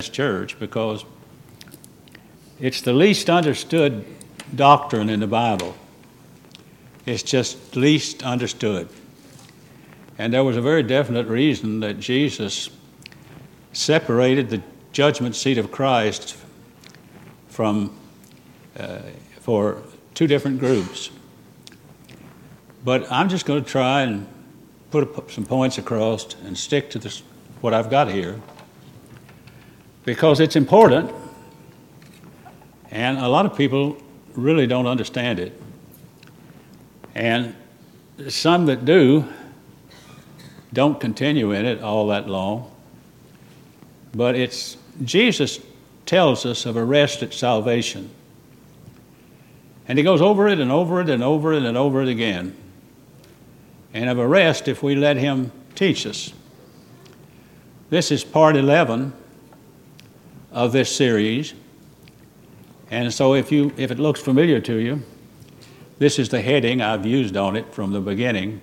church because it's the least understood doctrine in the Bible. It's just least understood. And there was a very definite reason that Jesus separated the judgment seat of Christ from for two different groups. But I'm just going to try and put some points across and stick to this, what I've got here, because it's important, and a lot of people really don't understand it. And some that do don't continue in it all that long. But Jesus tells us of a rest at salvation. And he goes over it and over it and over it and over it again. And of a rest if we let him teach us. This is part 11 of this series. And so if it looks familiar to you, this is the heading I've used on it from the beginning.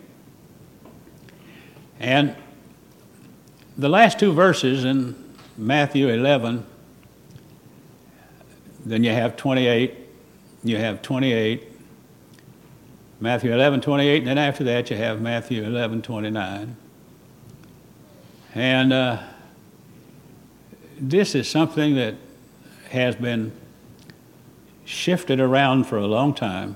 And the last two verses in Matthew 11, then you have 28, Matthew 11:28, and then after that you have Matthew 11:29. And this is something that has been shifted around for a long time.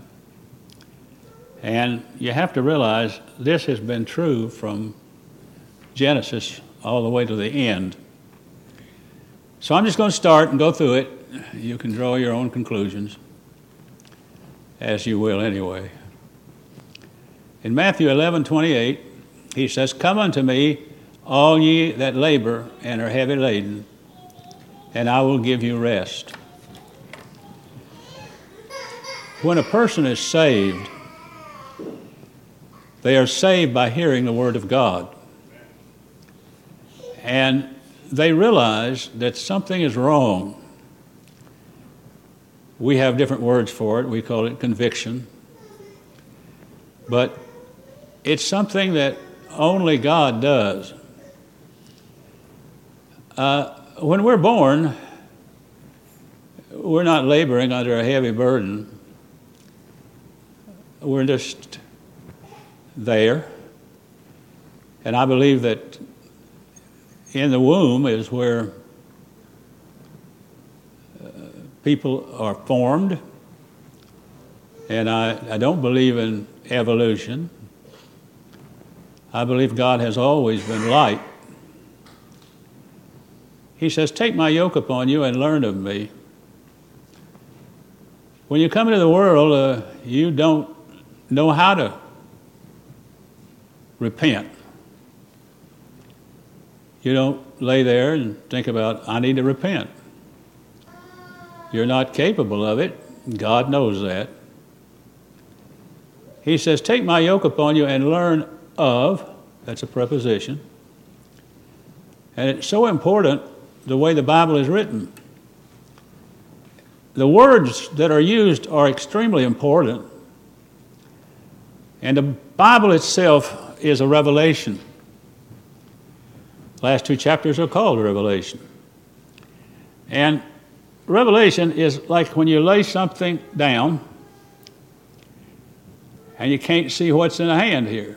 And you have to realize this has been true from Genesis all the way to the end. So I'm just going to start and go through it. You can draw your own conclusions, as you will anyway. In Matthew 11:28, he says, "Come unto me, all ye that labor and are heavy laden, and I will give you rest." When a person is saved, they are saved by hearing the Word of God. And they realize that something is wrong. We have different words for it. We call it conviction. But it's something that only God does. When we're born, we're not laboring under a heavy burden. We're just there. And I believe that in the womb is where people are formed. And I don't believe in evolution. I believe God has always been light. He says, "Take my yoke upon you and learn of me." When you come into the world, you don't know how to repent. You don't lay there and think about, I need to repent. You're not capable of it. God knows that. He says, "Take my yoke upon you and learn of," that's a preposition. And it's so important the way the Bible is written. The words that are used are extremely important. And the Bible itself is a revelation. The last two chapters are called Revelation. And Revelation is like when you lay something down and you can't see what's in a hand here.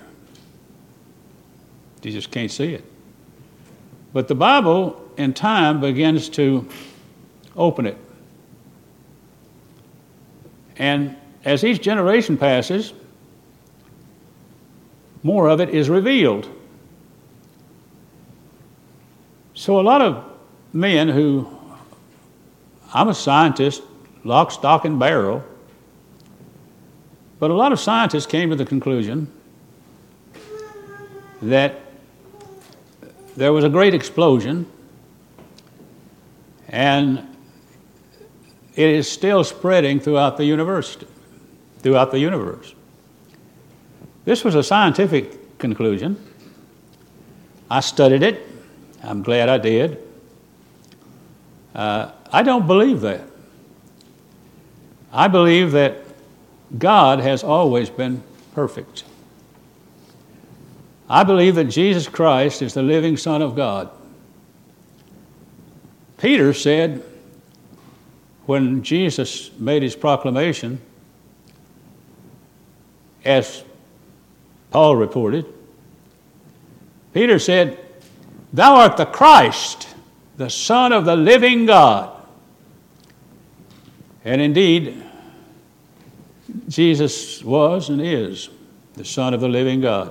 You just can't see it. But the Bible, in time, begins to open it. And as each generation passes, more of it is revealed. So a lot of men who, I'm a scientist, lock, stock, and barrel, but a lot of scientists came to the conclusion that there was a great explosion and it is still spreading throughout the universe. This was a scientific conclusion. I studied it. I'm glad I did. I don't believe that. I believe that God has always been perfect. I believe that Jesus Christ is the living Son of God. Peter said, when Jesus made his proclamation, as Paul reported, Peter said, "Thou art the Christ, the Son of the living God." And indeed, Jesus was and is the Son of the living God.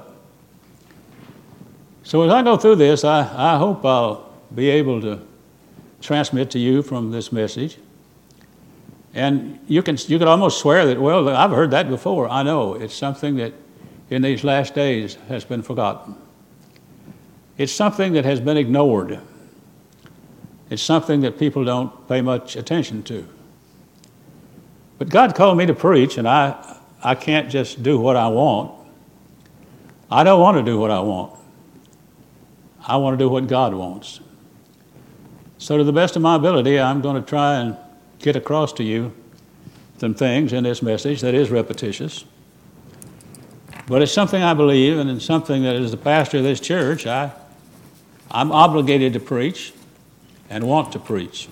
So as I go through this, I hope I'll be able to transmit to you from this message. And you can almost swear that, well, I've heard that before. I know. It's something that in these last days has been forgotten. It's something that has been ignored. It's something that people don't pay much attention to. But God called me to preach, and I can't just do what I want. I don't want to do what I want. I want to do what God wants. So to the best of my ability, I'm going to try and get across to you some things in this message that is repetitious. But it's something I believe, and it's something that as the pastor of this church, I'm obligated to preach and want to preach.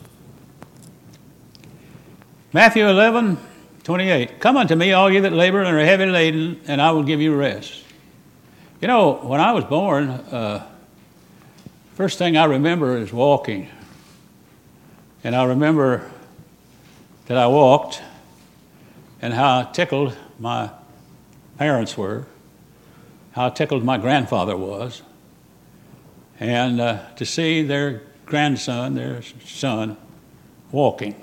Matthew 11:28. "Come unto me, all ye that labor and are heavy laden, and I will give you rest." You know, when I was born, first thing I remember is walking. And I remember that I walked and how tickled my parents were, how tickled my grandfather was, and to see their grandson, their son, walking.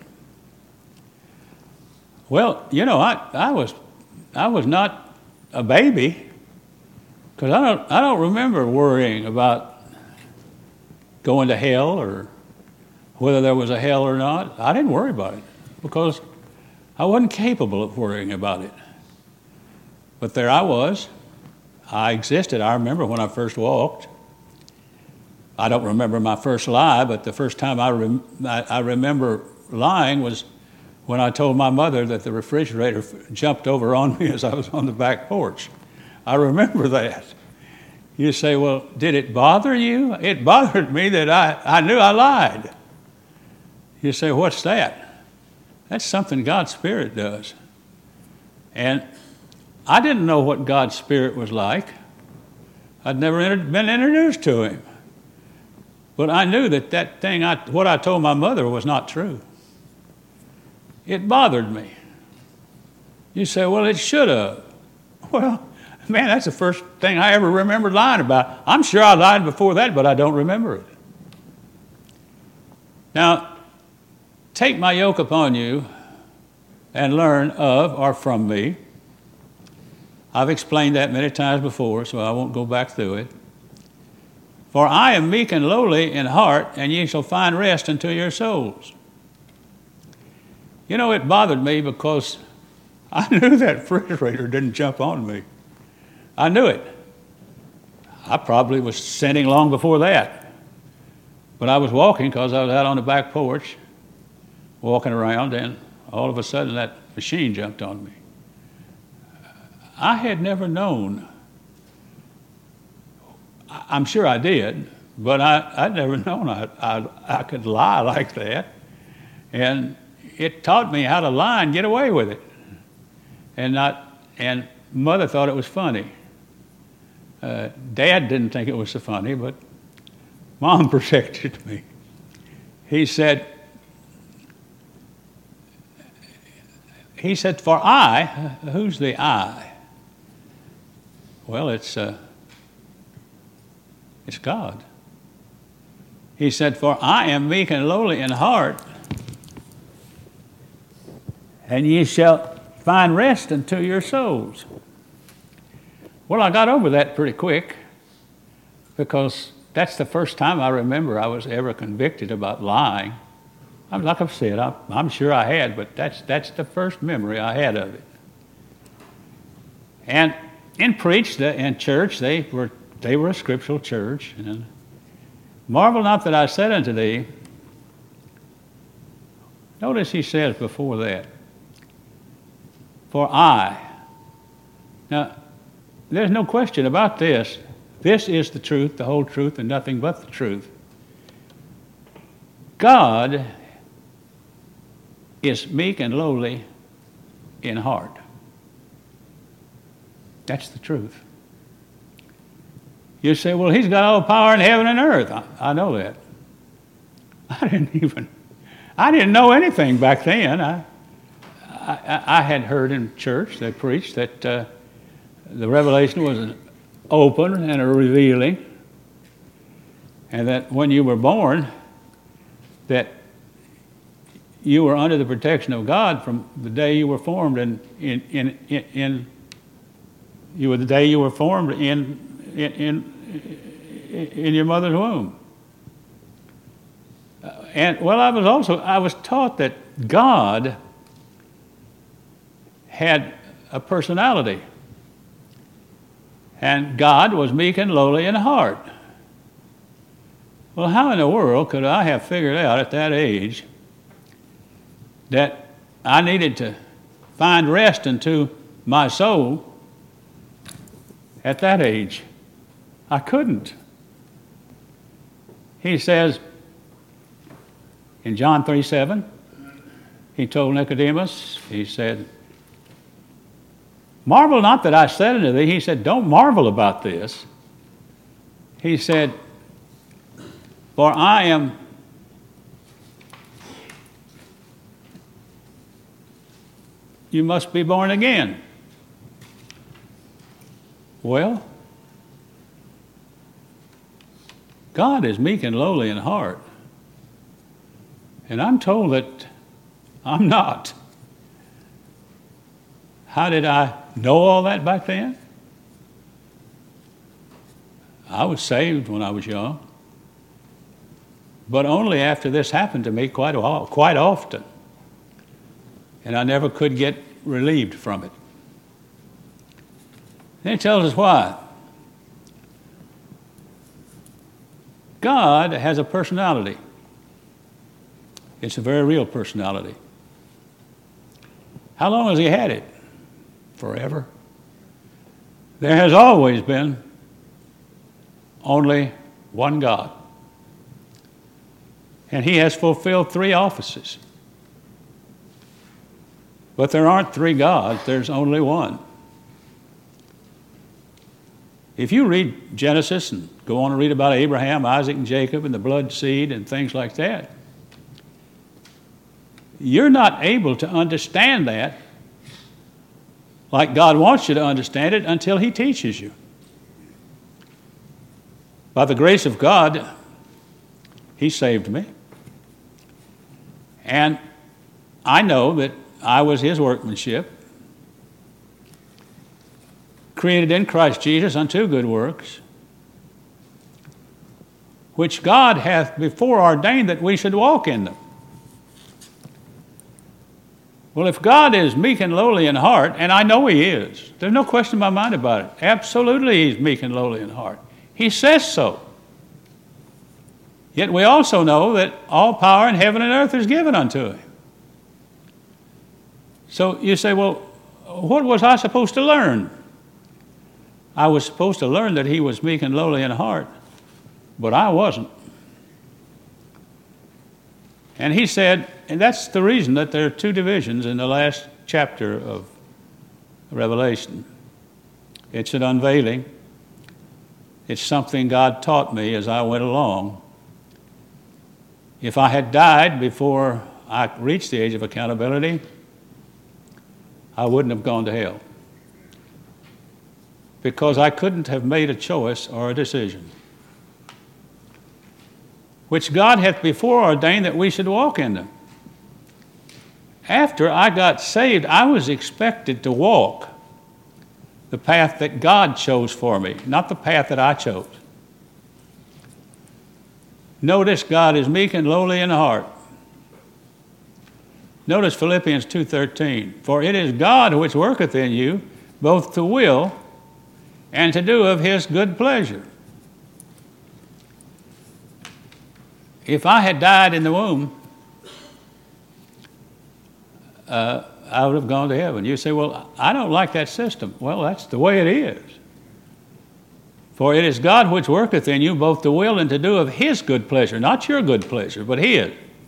Well, you know, I was not a baby, because I don't remember worrying about going to hell or whether there was a hell or not. I didn't worry about it because I wasn't capable of worrying about it. But there I was. I existed. I remember when I first walked. I don't remember my first lie, but the first time I remember lying was when I told my mother that the refrigerator jumped over on me as I was on the back porch. I remember that. You say, well, did it bother you? It bothered me that I knew I lied. You say, what's that? That's something God's Spirit does. And I didn't know what God's Spirit was like. I'd never been introduced to Him. But I knew that thing, what I told my mother was not true. It bothered me. You say, well, it should have. Well, man, that's the first thing I ever remembered lying about. I'm sure I lied before that, but I don't remember it. Now, take my yoke upon you and learn of or from me. I've explained that many times before, so I won't go back through it. For I am meek and lowly in heart, and ye shall find rest unto your souls. You know, it bothered me because I knew that refrigerator didn't jump on me. I knew it. I probably was sinning long before that. But I was walking because I was out on the back porch, walking around, and all of a sudden that machine jumped on me. I had never known. I'm sure I did, but I'd never known I could lie like that. And it taught me how to lie and get away with it. And Mother thought it was funny. Dad didn't think it was so funny, but Mom protected me. He said, for I, who's the I? Well, it's God. He said, for I am meek and lowly in heart, and ye shall find rest unto your souls. Well, I got over that pretty quick because that's the first time I remember I was ever convicted about lying. Like I've said, I'm sure I had, but that's the first memory I had of it. And in church, they were a scriptural church. And marvel not that I said unto thee. Notice he says before that, for I. Now, there's no question about this. This is the truth, the whole truth, and nothing but the truth. God is meek and lowly in heart. That's the truth. You say, well, he's got all power in heaven and earth. I know that. I didn't know anything back then. I had heard in church they preached that the revelation was an open and a revealing, and that when you were born, that you were under the protection of God from the day you were formed, and in your mother's womb. And well, I was taught that God had a personality, and God was meek and lowly in heart. Well, how in the world could I have figured out at that age that I needed to find rest unto my soul at that age? I couldn't. He says in John 3:7, he told Nicodemus, he said, marvel not that I said unto thee. He said, don't marvel about this. He said, for you must be born again. Well, God is meek and lowly in heart. And I'm told that I'm not. How did I know all that back then? I was saved when I was young, but only after this happened to me quite often. And I never could get relieved from it. Then it tells us why. God has a personality. It's a very real personality. How long has he had it? Forever. There has always been only one God. And he has fulfilled three offices. But there aren't three gods, there's only one. If you read Genesis and go on and read about Abraham, Isaac, and Jacob and the blood seed and things like that, you're not able to understand that like God wants you to understand it until he teaches you. By the grace of God, he saved me. And I know that I was his workmanship, created in Christ Jesus unto good works, which God hath before ordained that we should walk in them. Well, if God is meek and lowly in heart, and I know he is, there's no question in my mind about it. Absolutely he's meek and lowly in heart. He says so. Yet we also know that all power in heaven and earth is given unto him. So you say, well, what was I supposed to learn? I was supposed to learn that he was meek and lowly in heart, but I wasn't. And he said, and that's the reason that there are two divisions in the last chapter of Revelation. It's an unveiling. It's something God taught me as I went along. If I had died before I reached the age of accountability, I wouldn't have gone to hell, because I couldn't have made a choice or a decision, which God hath before ordained that we should walk in them. After I got saved, I was expected to walk the path that God chose for me, not the path that I chose. Notice God is meek and lowly in heart. Notice Philippians 2:13. For it is God which worketh in you both to will and to do of his good pleasure. If I had died in the womb, I would have gone to heaven. You say, well, I don't like that system. Well, that's the way it is. For it is God which worketh in you both to will and to do of his good pleasure, not your good pleasure, but his.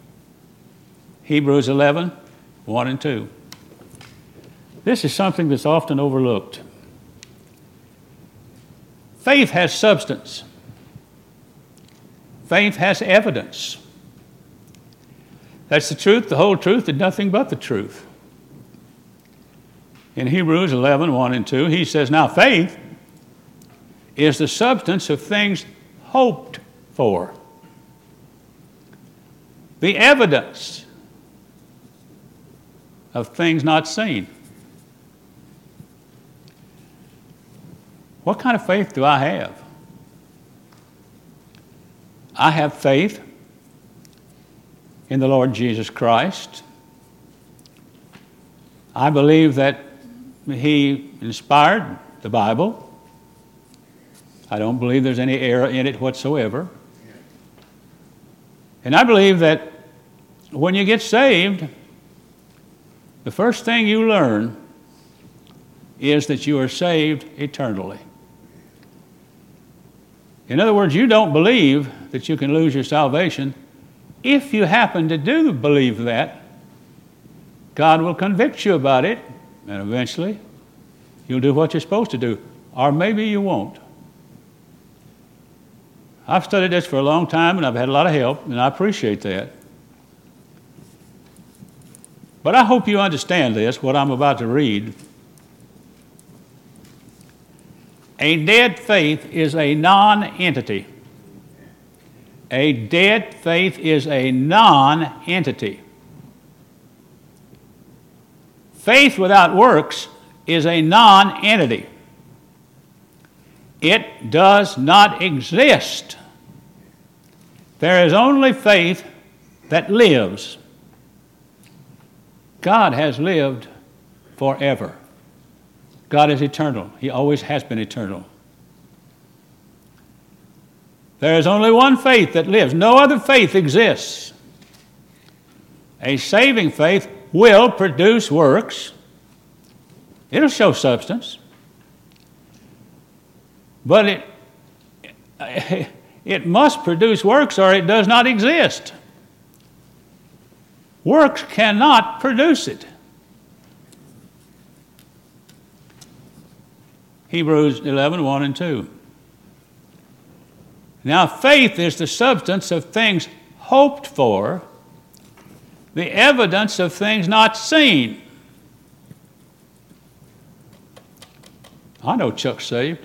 Hebrews 11, 1 and 2. This is something that's often overlooked. Faith has substance. Faith has evidence. That's the truth, the whole truth, and nothing but the truth. In Hebrews 11, 1 and 2, he says, now faith is the substance of things hoped for, the evidence of things not seen. What kind of faith do I have? I have faith in the Lord Jesus Christ. I believe that He inspired the Bible. I don't believe there's any error in it whatsoever. And I believe that when you get saved, the first thing you learn is that you are saved eternally. In other words, you don't believe that you can lose your salvation. If you happen to do believe that, God will convict you about it, and eventually you'll do what you're supposed to do. Or maybe you won't. I've studied this for a long time, and I've had a lot of help, and I appreciate that. But I hope you understand this, what I'm about to read. A dead faith is a non-entity. A dead faith is a non-entity. Faith without works is a non-entity. It does not exist. There is only faith that lives. God has lived forever. God is eternal. He always has been eternal. There is only one faith that lives. No other faith exists. A saving faith will produce works. It'll show substance. But it must produce works or it does not exist. Works cannot produce it. Hebrews 11, 1 and 2. Now faith is the substance of things hoped for, the evidence of things not seen. I know Chuck's saved.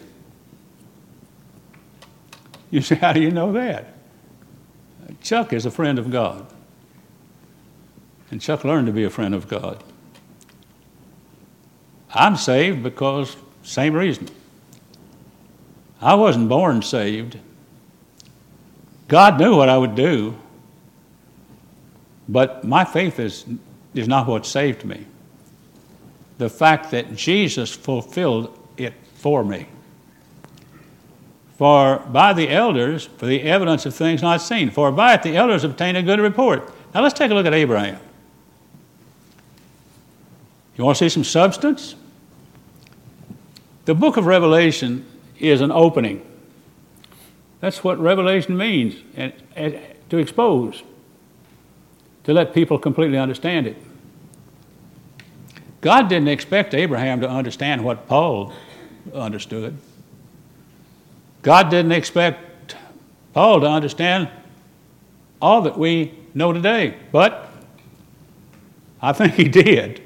You say, how do you know that? Chuck is a friend of God. And Chuck learned to be a friend of God. I'm saved because, same reason. I wasn't born saved. God knew what I would do. But my faith is not what saved me. The fact that Jesus fulfilled it for me. For by the elders, for the evidence of things not seen, for by it the elders obtained a good report. Now let's take a look at Abraham. You want to see some substance? The book of Revelation is an opening. That's what Revelation means, and to expose, to let people completely understand it. God didn't expect Abraham to understand what Paul understood. God didn't expect Paul to understand all that we know today, but I think he did.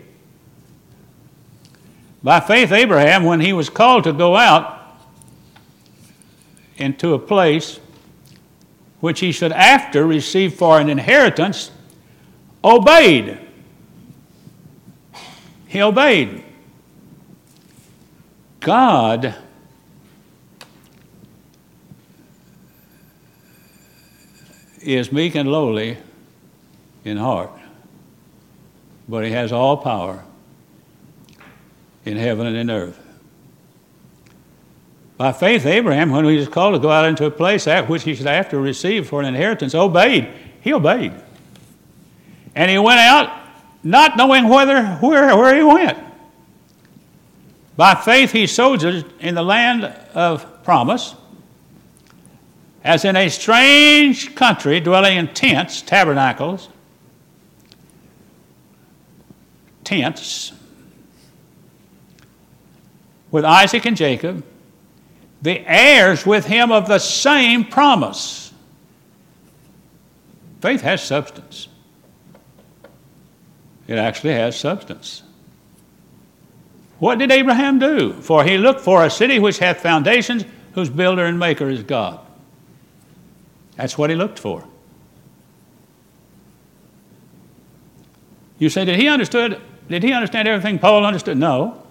By faith, Abraham, when he was called to go out into a place which he should after receive for an inheritance, obeyed. He obeyed. God is meek and lowly in heart, but he has all power in heaven and in earth. By faith, Abraham, when he was called to go out into a place which he should after receive for an inheritance, obeyed. He obeyed. And he went out not knowing where he went. By faith, he sojourned in the land of promise, as in a strange country, dwelling in tents, tabernacles, tense with Isaac and Jacob, the heirs with him of the same promise. Faith has substance. It actually has substance. What did Abraham do? For he looked for a city which hath foundations, whose builder and maker is God. That's what he looked for. You say, did he understand everything Paul understood? No.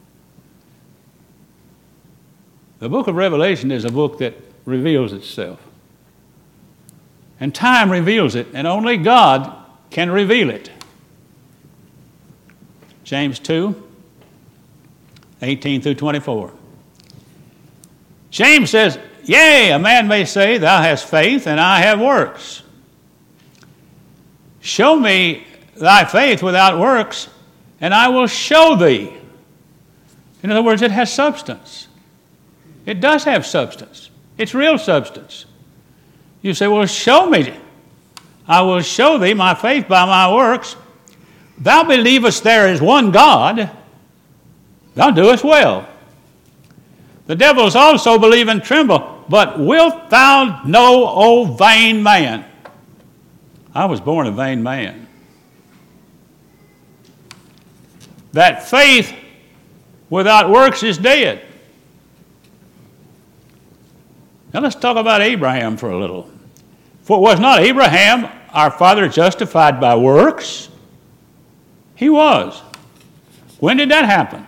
The book of Revelation is a book that reveals itself. And time reveals it, and only God can reveal it. James 2, 18 through 24. James says, yea, a man may say, thou hast faith, and I have works. Show me thy faith without works, and I will show thee. In other words, it has substance. It does have substance. It's real substance. You say, well, show me. I will show thee my faith by my works. Thou believest there is one God, thou doest well. The devils also believe and tremble. But wilt thou know, O vain man? I was born a vain man. That faith without works is dead. Now let's talk about Abraham for a little. For was not Abraham, our father, justified by works? He was. When did that happen?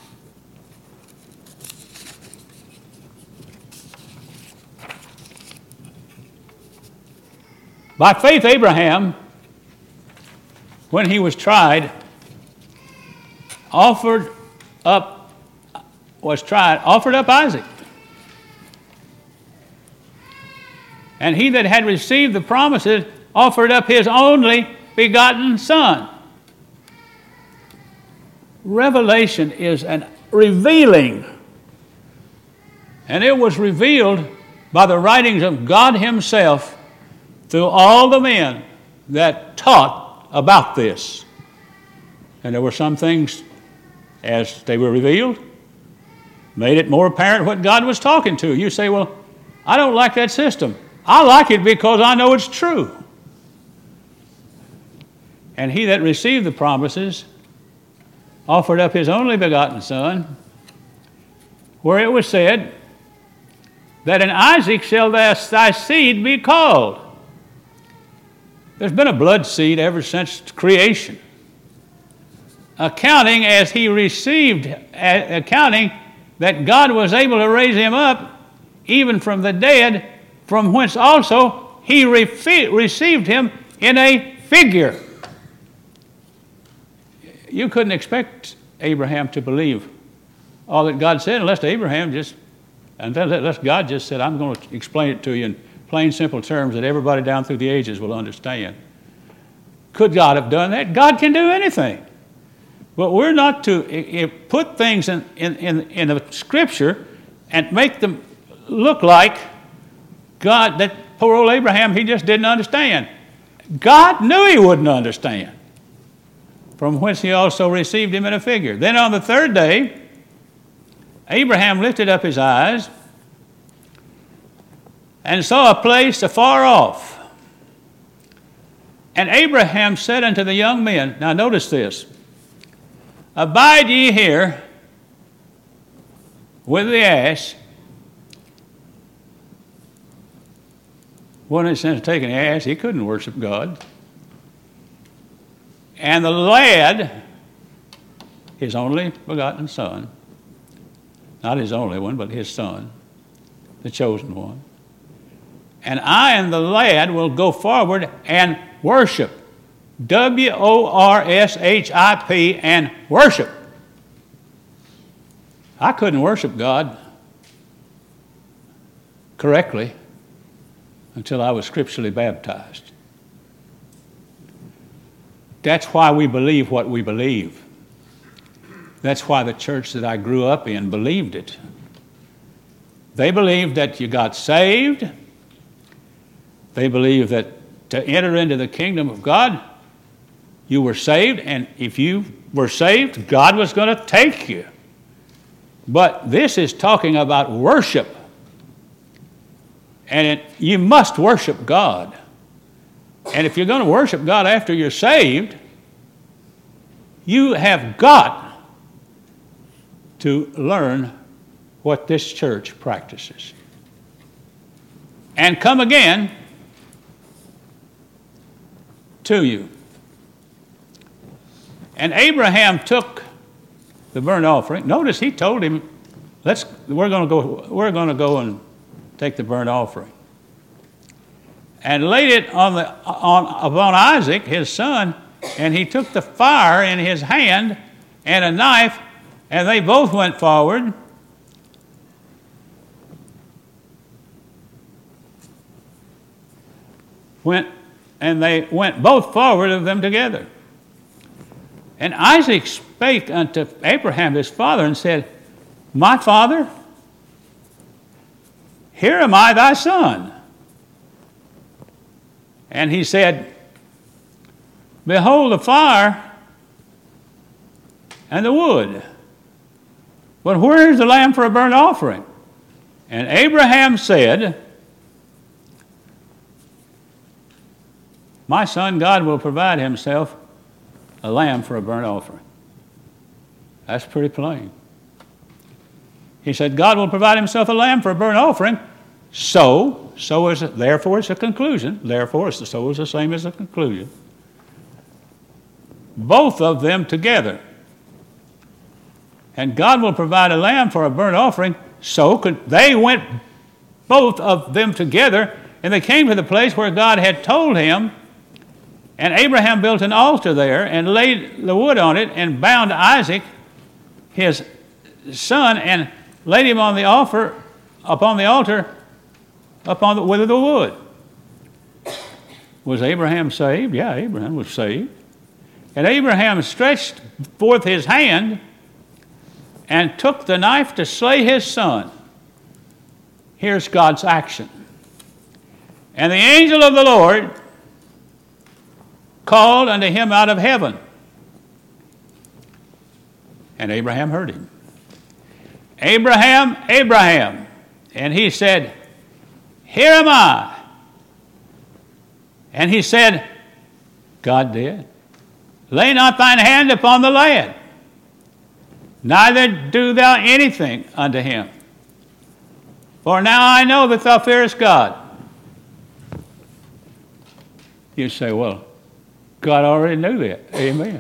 By faith, Abraham, when he was tried, offered up Isaac. And he that had received the promises offered up his only begotten son. Revelation is an revealing. And it was revealed by the writings of God himself through all the men that taught about this. And there were some things, as they were revealed, made it more apparent what God was talking to. You say, well, I don't like that system. I like it because I know it's true. And he that received the promises offered up his only begotten son, where it was said that in Isaac shall thy seed be called. There's been a blood seed ever since creation. Accounting that God was able to raise him up even from the dead, from whence also he received him in a figure. You couldn't expect Abraham to believe all that God said unless God just said, I'm going to explain it to you in plain, simple terms that everybody down through the ages will understand. Could God have done that? God can do anything. But we're not to put things in the Scripture and make them look like God, that poor old Abraham, he just didn't understand. God knew he wouldn't understand, from whence he also received him in a figure. Then on the third day, Abraham lifted up his eyes and saw a place afar off. And Abraham said unto the young men, now notice this, abide ye here with the ass. Wasn't it sense of taking the ass? He couldn't worship God. And the lad, his only begotten son, not his only one, but his son, the chosen one. And I and the lad will go forward and worship. W-O-R-S-H-I-P, and worship. I couldn't worship God correctly until I was scripturally baptized. That's why we believe what we believe. That's why the church that I grew up in believed it. They believed that you got saved. They believed that to enter into the kingdom of God, You were saved, and if you were saved, God was going to take you. But this is talking about worship. And you must worship God. And if you're going to worship God after you're saved, you have got to learn what this church practices. And come again to you. And Abraham took the burnt offering. Notice he told him, we're going to go and take the burnt offering. And laid it upon Isaac, his son, and he took the fire in his hand and a knife, and they both went forward. And they went both forward of them together. And Isaac spake unto Abraham his father and said, My father, here am I thy son. And he said, Behold the fire and the wood, but where is the lamb for a burnt offering? And Abraham said, My son, God will provide himself a lamb for a burnt offering. That's pretty plain. He said, God will provide himself a lamb for a burnt offering. Therefore it's a conclusion. Therefore, so is the same as a conclusion. Both of them together. And God will provide a lamb for a burnt offering. They went both of them together, and they came to the place where God had told him. And Abraham built an altar there and laid the wood on it and bound Isaac, his son, and laid him on the altar with the wood. Was Abraham saved? Yeah, Abraham was saved. And Abraham stretched forth his hand and took the knife to slay his son. Here's God's action. And the angel of the Lord called unto him out of heaven. And Abraham heard him. Abraham, Abraham. And he said, Here am I. And he said, God did. Lay not thine hand upon the lad, neither do thou anything unto him. For now I know that thou fearest God. You say, well, God already knew that. Amen.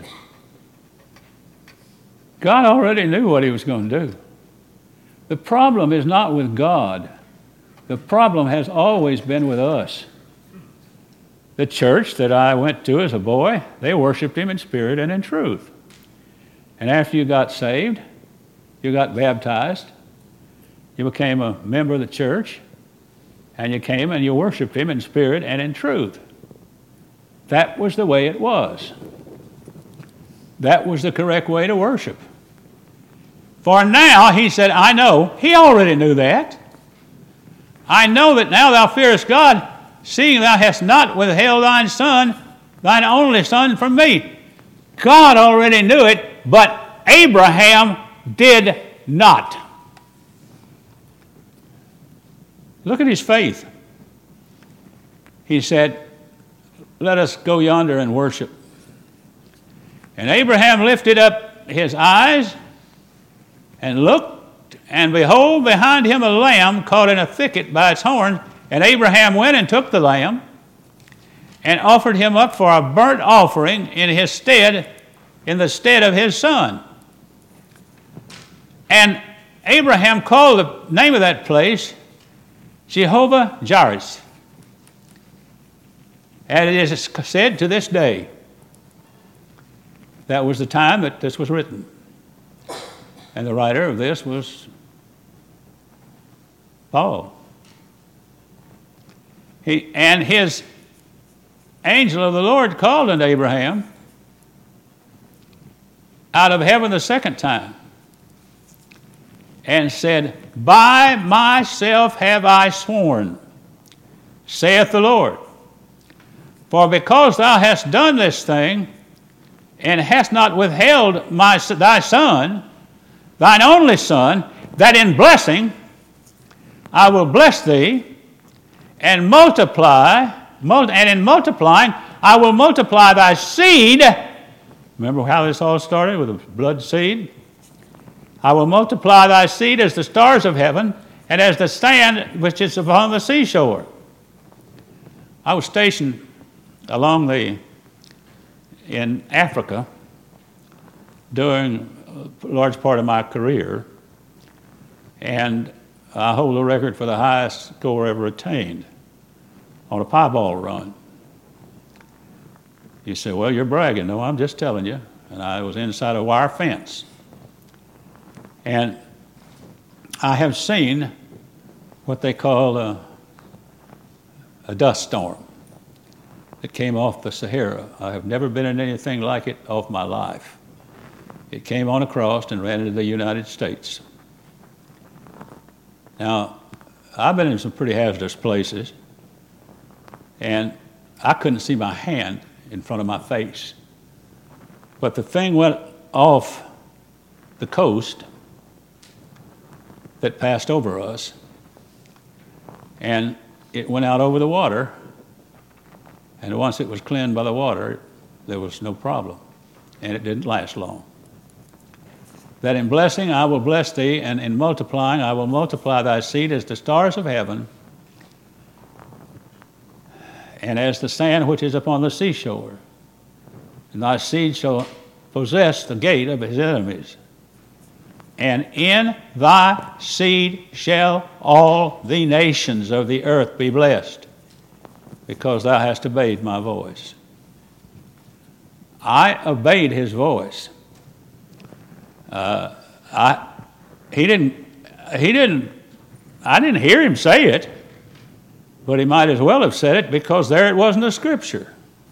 God already knew what he was going to do. The problem is not with God. The problem has always been with us. The church that I went to as a boy, they worshiped him in spirit and in truth. And after you got saved, you got baptized, you became a member of the church, and you came and you worshiped him in spirit and in truth. That was the way it was. That was the correct way to worship. For now, he said, I know. He already knew that. I know that now thou fearest God, seeing thou hast not withheld thine son, thine only son, from me. God already knew it, but Abraham did not. Look at his faith. He said, let us go yonder and worship. And Abraham lifted up his eyes and looked, and behold, behind him a lamb caught in a thicket by its horn. And Abraham went and took the lamb and offered him up for a burnt offering in his stead, in the stead of his son. And Abraham called the name of that place Jehovah Jireh. And it is said to this day. That was the time that this was written. And the writer of this was Paul. And his angel of the Lord called unto Abraham out of heaven the second time and said, By myself have I sworn, saith the Lord, for because thou hast done this thing, and hast not withheld thy Son, thine only Son, that in blessing I will bless thee, and in multiplying I will multiply thy seed. Remember how this all started with a blood seed? I will multiply thy seed as the stars of heaven, and as the sand which is upon the seashore. I was stationed in Africa during a large part of my career, and I hold the record for the highest score ever attained on a pieball run. You say, well, you're bragging. No, I'm just telling you. And I was inside a wire fence. And I have seen what they call a dust storm that came off the Sahara. I have never been in anything like it all my life. It came on across and ran into the United States. Now, I've been in some pretty hazardous places, and I couldn't see my hand in front of my face. But the thing went off the coast that passed over us, and it went out over the water, and once it was cleansed by the water, there was no problem, and it didn't last long. That in blessing I will bless thee, and in multiplying I will multiply thy seed as the stars of heaven, and as the sand which is upon the seashore. And thy seed shall possess the gate of his enemies. And in thy seed shall all the nations of the earth be blessed, because thou hast obeyed my voice. I obeyed his voice. I didn't hear him say it, but he might as well have said it, because there it was in the Scripture.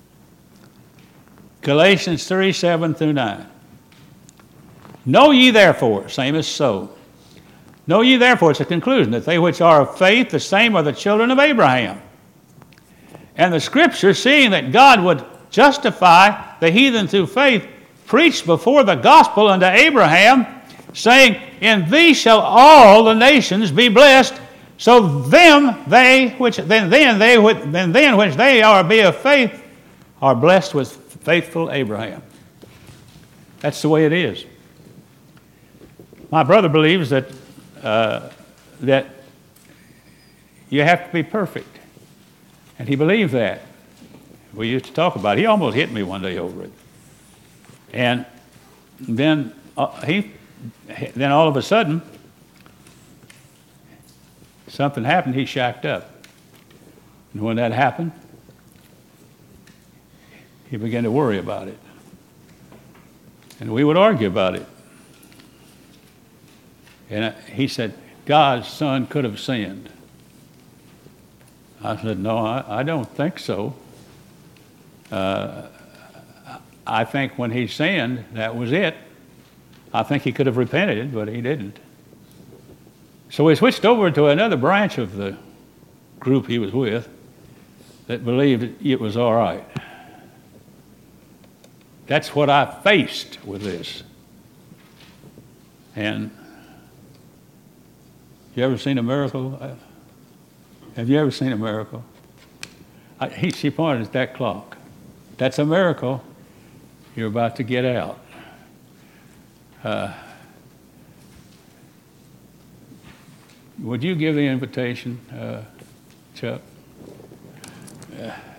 Galatians 3, 7 through 9. Know ye therefore, same as so. Know ye therefore, it's a conclusion, that they which are of faith, the same are the children of Abraham. And the Scripture, seeing that God would justify the heathen through faith, preached before the gospel unto Abraham, saying, in thee shall all the nations be blessed. So then which they are be of faith are blessed with faithful Abraham. That's the way it is. My brother believes that you have to be perfect, and he believed that. We used to talk about it. He almost hit me one day over it. And then all of a sudden, something happened. He shacked up. And when that happened, he began to worry about it. And we would argue about it. And he said, God's Son could have sinned. I said, no, I don't think so. I think when he sinned, that was it. I think he could have repented, but he didn't. So we switched over to another branch of the group he was with that believed it was all right. That's what I faced with this. And you ever seen a miracle? Have you ever seen a miracle? She pointed at that clock. That's a miracle. You're about to get out. Would you give the invitation, Chuck?